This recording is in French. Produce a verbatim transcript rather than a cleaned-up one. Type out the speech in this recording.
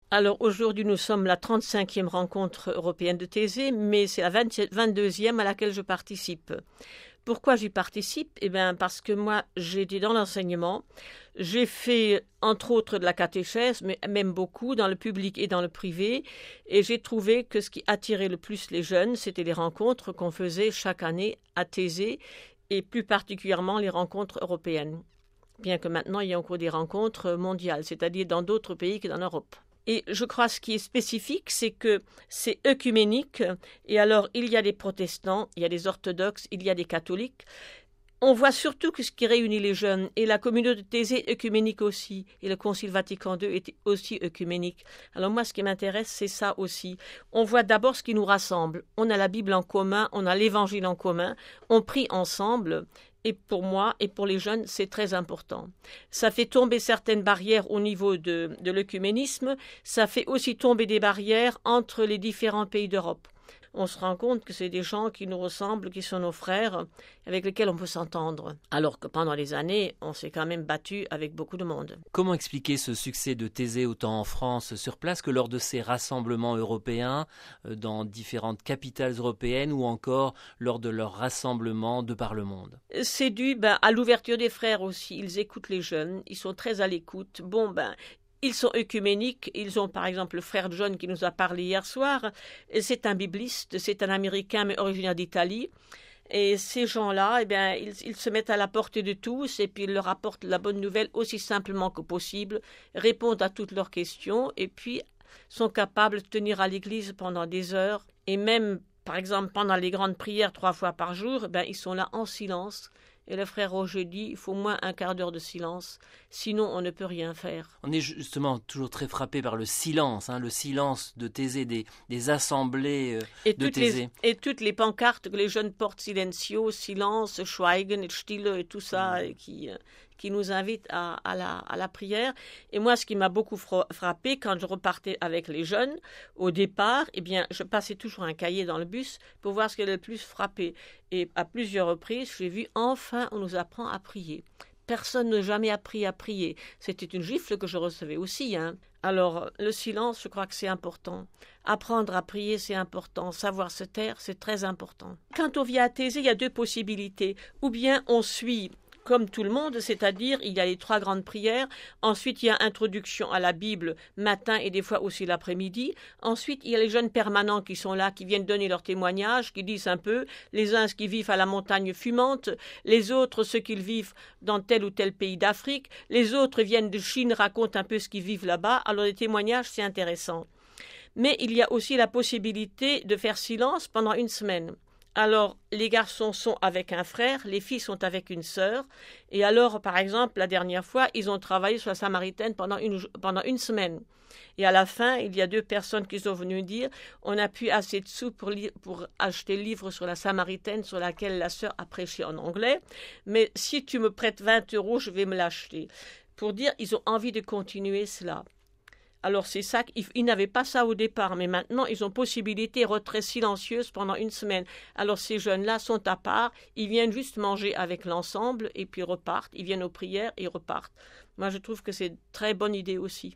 Alors aujourd'hui, nous sommes la trente-cinquième rencontre européenne de Thésée, mais c'est la vingt-deuxième à laquelle je participe. Pourquoi j'y participe? Eh bien, parce que moi, j'ai été dans l'enseignement. J'ai fait, entre autres, de la catéchèse, mais même beaucoup dans le public et dans le privé. Et j'ai trouvé que ce qui attirait le plus les jeunes, c'était les rencontres qu'on faisait chaque année à Thésée, et plus particulièrement les rencontres européennes. Bien que maintenant, il y ait encore des rencontres mondiales, c'est-à-dire dans d'autres pays que dans l'Europe. Et je crois que ce qui est spécifique, c'est que c'est œcuménique. Et alors, il y a des protestants, il y a des orthodoxes, il y a des catholiques. On voit surtout que ce qui réunit les jeunes, et la communauté de Thésée est œcuménique aussi, et le Concile Vatican deux est aussi œcuménique. Alors moi, ce qui m'intéresse, c'est ça aussi. On voit d'abord ce qui nous rassemble. On a la Bible en commun, on a l'Évangile en commun, on prie ensemble. Et pour moi et pour les jeunes, c'est très important. Ça fait tomber certaines barrières au niveau de, de l'œcuménisme. Ça fait aussi tomber des barrières entre les différents pays d'Europe. On se rend compte que c'est des gens qui nous ressemblent, qui sont nos frères, avec lesquels on peut s'entendre. Alors que pendant les années, on s'est quand même battu avec beaucoup de monde. Comment expliquer ce succès de Thésée autant en France sur place que lors de ces rassemblements européens dans différentes capitales européennes ou encore lors de leurs rassemblements de par le monde? C'est dû ben, à l'ouverture des frères aussi. Ils écoutent les jeunes, ils sont très à l'écoute. Bon, ben... Ils sont œcuméniques, ils ont par exemple le frère John qui nous a parlé hier soir, c'est un bibliste, c'est un Américain mais originaire d'Italie, et ces gens-là, eh bien, ils, ils se mettent à la portée de tous et puis ils leur apportent la bonne nouvelle aussi simplement que possible, répondent à toutes leurs questions et puis sont capables de tenir à l'église pendant des heures et même, par exemple, pendant les grandes prières trois fois par jour, eh bien, ils sont là en silence. Et le frère Roger dit, il faut au moins un quart d'heure de silence, sinon on ne peut rien faire. On est justement toujours très frappé par le silence, hein, le silence de Thésée, des, des assemblées euh, et de toutes Thésée. Les, et toutes les pancartes que les jeunes portent, silencio, silence, schweigen, et stille, et tout ça, mmh. qui, qui nous invitent à, à, la, à la prière. Et moi, ce qui m'a beaucoup frappé, quand je repartais avec les jeunes, au départ, eh bien, je passais toujours un cahier dans le bus pour voir ce qui allait le plus frappé. Et à plusieurs reprises, j'ai vu, enfin, on nous apprend à prier. Personne n'a jamais appris à prier. C'était une gifle que je recevais aussi. Hein. Alors, le silence, je crois que c'est important. Apprendre à prier, c'est important. Savoir se taire, c'est très important. Quand on vient à Thésée, il y a deux possibilités. Ou bien on suit comme tout le monde, c'est-à-dire il y a les trois grandes prières, ensuite il y a introduction à la Bible matin et des fois aussi l'après-midi, ensuite il y a les jeunes permanents qui sont là, qui viennent donner leur témoignage, qui disent un peu, les uns ce qu'ils vivent à la montagne fumante, les autres ce qu'ils vivent dans tel ou tel pays d'Afrique, les autres viennent de Chine, racontent un peu ce qu'ils vivent là-bas, alors les témoignages c'est intéressant. Mais il y a aussi la possibilité de faire silence pendant une semaine. Alors, les garçons sont avec un frère, les filles sont avec une sœur. Et alors, par exemple, la dernière fois, ils ont travaillé sur la Samaritaine pendant une, pendant une semaine. Et à la fin, il y a deux personnes qui sont venues dire « On n'a plus assez de sous pour, li- pour acheter le livre sur la Samaritaine sur laquelle la sœur a prêché en anglais. Mais si tu me prêtes vingt euros, je vais me l'acheter. » Pour dire ils ont envie de continuer cela. Alors c'est ça, ils, ils n'avaient pas ça au départ, mais maintenant ils ont possibilité retraite silencieuse pendant une semaine. Alors ces jeunes-là sont à part, ils viennent juste manger avec l'ensemble et puis repartent, ils viennent aux prières et repartent. Moi je trouve que c'est une très bonne idée aussi.